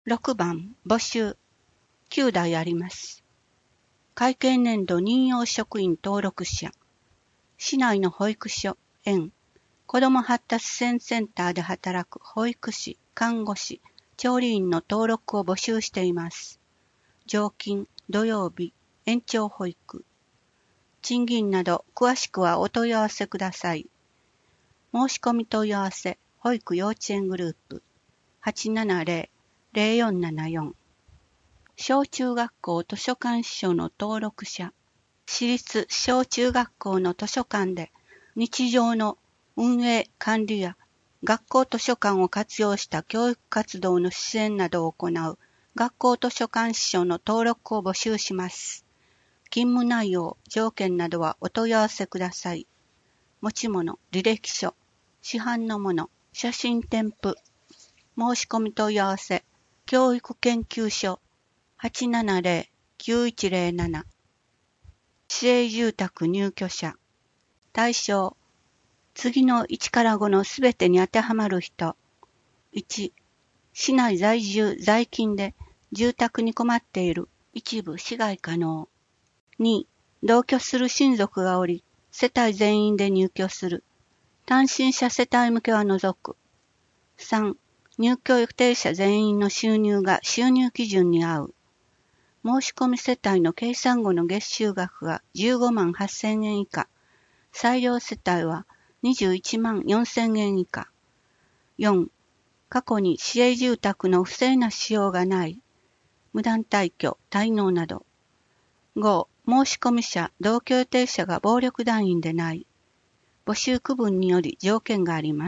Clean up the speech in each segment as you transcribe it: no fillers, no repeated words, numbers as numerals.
6番、募集。9題あります。会計年度任用職員登録者。市内の保育所、園、子ども発達支援センターで働く保育士、看護師、調理員の登録を募集しています。常勤、土曜日、延長保育。賃金など詳しくはお問い合わせください。申し込み問い合わせ、保育幼稚園グループ 870-0474。小中学校図書館司書の登録者。私立小中学校の図書館で日常の運営管理や学校図書館を活用した教育活動の支援などを行う学校図書館司書の登録を募集します。勤務内容、条件などはお問い合わせください。持ち物、履歴書、市販のもの、写真添付。申し込み問い合わせ、教育研究所 870-9107。市営住宅入居者。対象。次の1から5のすべてに当てはまる人。1、市内在住在勤で住宅に困っている。一部市外可能。2、同居する親族がおり、世帯全員で入居する。単身者世帯向けは除く。3、入居予定者全員の収入が収入基準に合う。申し込み世帯の計算後の月収額が15万8000円以下。採用世帯は21万4000円以下。4、過去に市営住宅の不正な使用がない。無断退去、滞納など。5、申し込み者、同居予定者が暴力団員でない。募集区分により条件があります。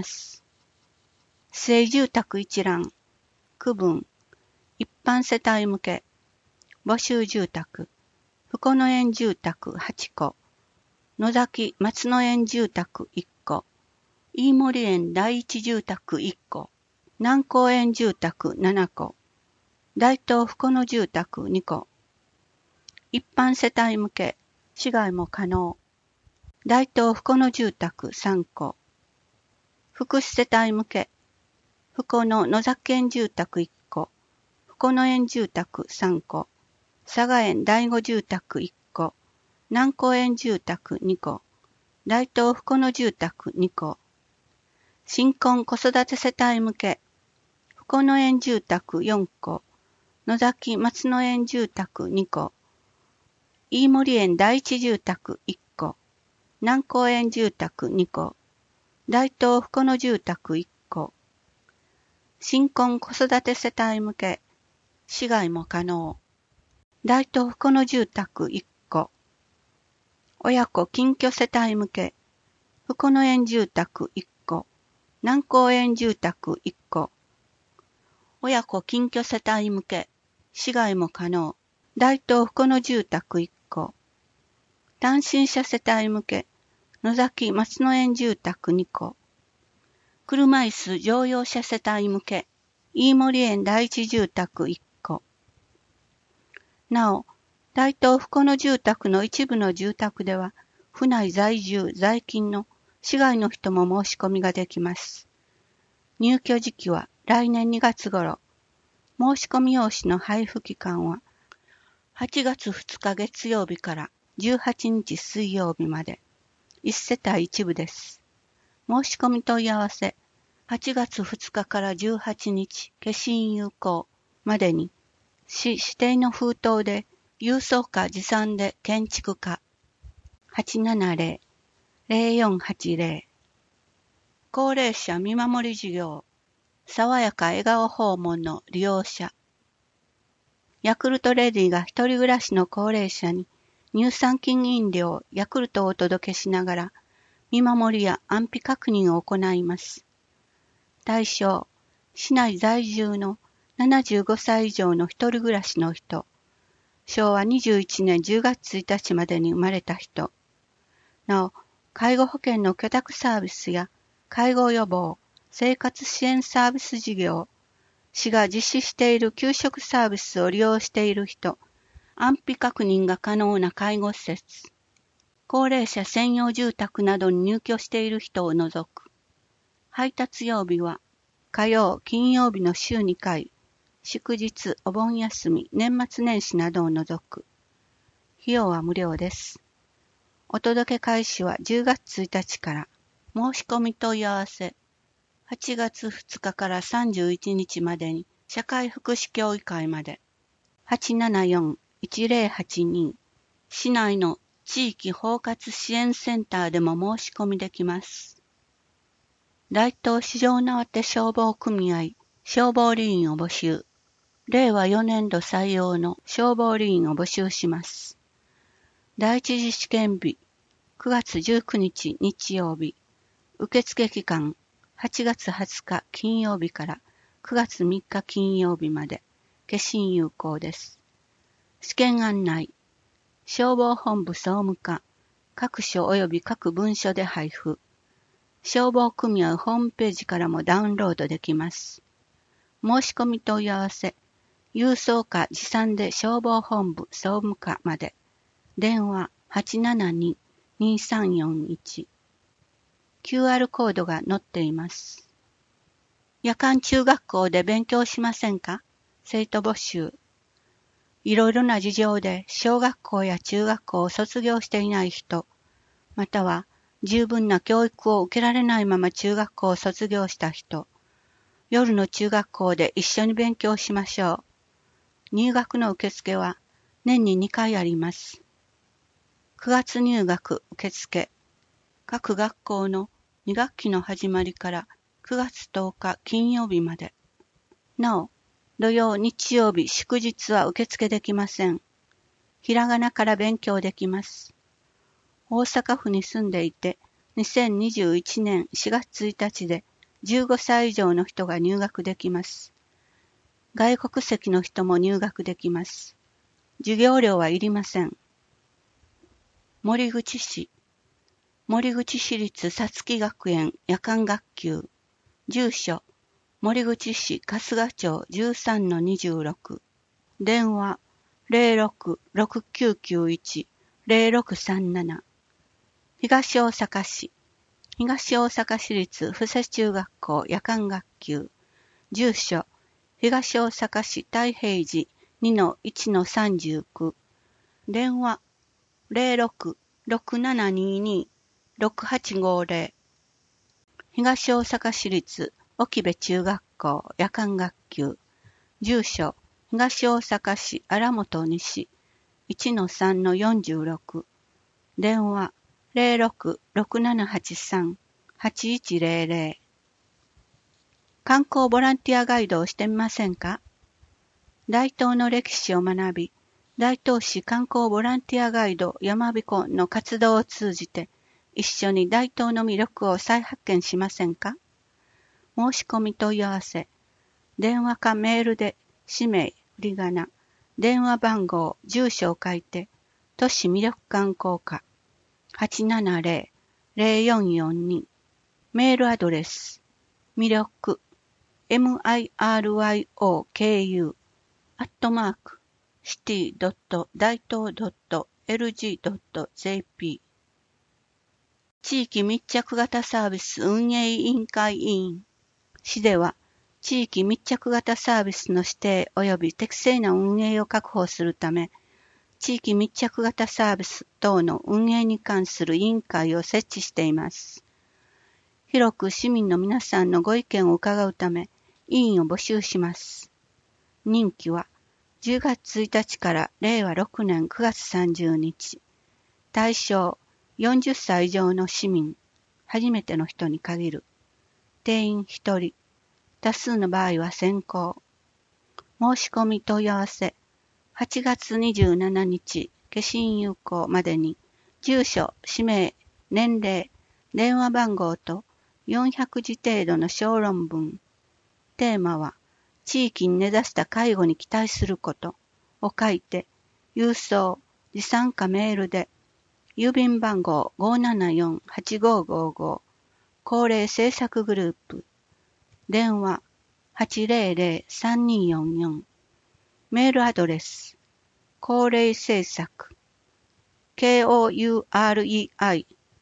市営住宅一覧。区分。一般世帯向け。募集住宅。福野園住宅8戸。野崎松野園住宅1戸。飯森園第一住宅1戸。南高園住宅7戸。大東福野住宅2戸。一般世帯向け、市外も可能。大東福野住宅3戸。福祉世帯向け、福野野崎園住宅1戸。福野園住宅3戸。佐賀園第五住宅1戸。南高園住宅2戸。大東福野住宅2戸。新婚子育て世帯向け、福野園住宅4戸。野崎松野園住宅2戸。飯森園第一住宅1戸。南高園住宅2戸。大東福野住宅1戸。新婚子育て世帯向け、市外も可能。大東福野住宅1戸。親子近居世帯向け、福野園住宅1戸。南高園住宅1戸。親子近居世帯向け、市外も可能。大東福野住宅1戸。単身者世帯向け、野崎松野園住宅2戸。車椅子乗用車世帯向け、飯森園第一住宅1戸。なお、大東福野住宅の一部の住宅では、府内在住在勤の市外の人も申し込みができます。入居時期は来年2月頃。申し込み用紙の配布期間は、8月2日月曜日から18日水曜日まで。1世帯1部です。申し込み問い合わせ、8月2日から18日、消印有効までに、市指定の封筒で、郵送か持参で建築家。870-0480。高齢者見守り事業。爽やか笑顔訪問の利用者。ヤクルトレディが一人暮らしの高齢者に乳酸菌飲料ヤクルトをお届けしながら見守りや安否確認を行います。対象、市内在住の75歳以上の一人暮らしの人。昭和21年10月1日までに生まれた人。なお、介護保険の居宅サービスや介護予防、生活支援サービス事業、市が実施している給食サービスを利用している人、安否確認が可能な介護施設、高齢者専用住宅などに入居している人を除く。配達曜日は、火曜、金曜日の週2回、 祝日、お盆休み、年末年始などを除く。費用は無料です。お届け開始は10月1日から。申し込み問い合わせ。8月2日から31日までに社会福祉協議会まで。874-1082。市内の地域包括支援センターでも申し込みできます。大東市場縄手消防組合消防理員を募集。令和4年度採用の消防理員を募集します。第一次試験日9月19日日曜日。受付期間8月20日金曜日から9月3日金曜日まで。消印有効です。試験案内。消防本部総務課。各所及び各文書で配布。消防組合ホームページからもダウンロードできます。申し込み問い合わせ。郵送か持参で消防本部総務課まで。電話 872-2341。QR コードが載っています。夜間中学校で勉強しませんか？生徒募集。いろいろな事情で小学校や中学校を卒業していない人、または十分な教育を受けられないまま中学校を卒業した人、夜の中学校で一緒に勉強しましょう。入学の受付は年に2回あります。9月入学受付。各学校の2学期の始まりから9月10日金曜日まで。なお、土曜、日曜日、祝日は受付できません。ひらがなから勉強できます。大阪府に住んでいて、2021年4月1日で15歳以上の人が入学できます。外国籍の人も入学できます。授業料はいりません。守口市。守口市立さつき学園夜間学級。住所。守口市春日町 13-26。電話 06-6991-0637。東大阪市。東大阪市立布施中学校夜間学級。住所。東大阪市太平寺 2-1-39。電話 06-6722-6850。東大阪市立沖部中学校夜間学級。住所、東大阪市荒本西 1-3-46。電話06-6783-8100。観光ボランティアガイドをしてみませんか？大東の歴史を学び、大東市観光ボランティアガイドやまびこの活動を通じて、一緒に大東の魅力を再発見しませんか？申し込み問い合わせ。電話かメールで氏名、振り仮名、電話番号、住所を書いて、都市魅力観光課 870-0442。メールアドレス。魅力 miryoku@city.daito.lg.jp。 地域密着型サービス運営委員会委員。市では、地域密着型サービスの指定及び適正な運営を確保するため、地域密着型サービス等の運営に関する委員会を設置しています。広く市民の皆さんのご意見を伺うため、委員を募集します。任期は10月1日から令和6年9月30日。対象40歳以上の市民、初めての人に限る。定員1人。多数の場合は先行。申し込み問い合わせ。8月27日、消印有効までに、住所、氏名、年齢、電話番号と400字程度の小論文。テーマは、地域に根ざした介護に期待することを書いて、郵送、持参かメールで、郵便番号 574-8555 高齢政策グループ。電話 800-3244。メールアドレス。高齢政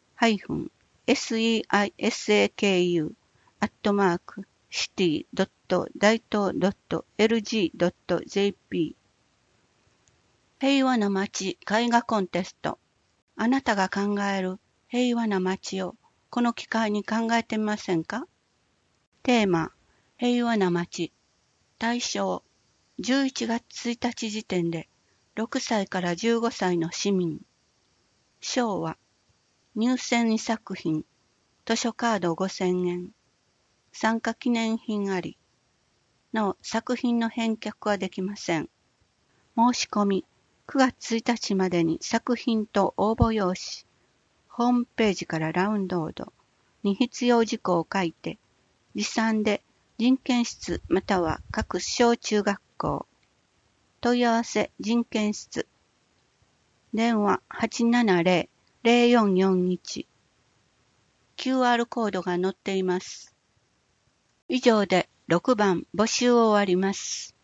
策。kourei-seisaku@city.daito www.daito.lg.jp 平和な街絵画コンテスト。あなたが考える平和な街をこの機会に考えてみませんか？テーマ、平和な街。対象、11月1日時点で6歳から15歳の市民。賞は、入選2作品、図書カード5000円。参加記念品あり。なお、作品の返却はできません。申し込み、9月1日までに作品と応募用紙、ホームページからダウンロードに必要事項を書いて、持参で人権室または各小中学校、問い合わせ人権室、電話 870-0441、QR コードが載っています。以上で6番募集を終わります。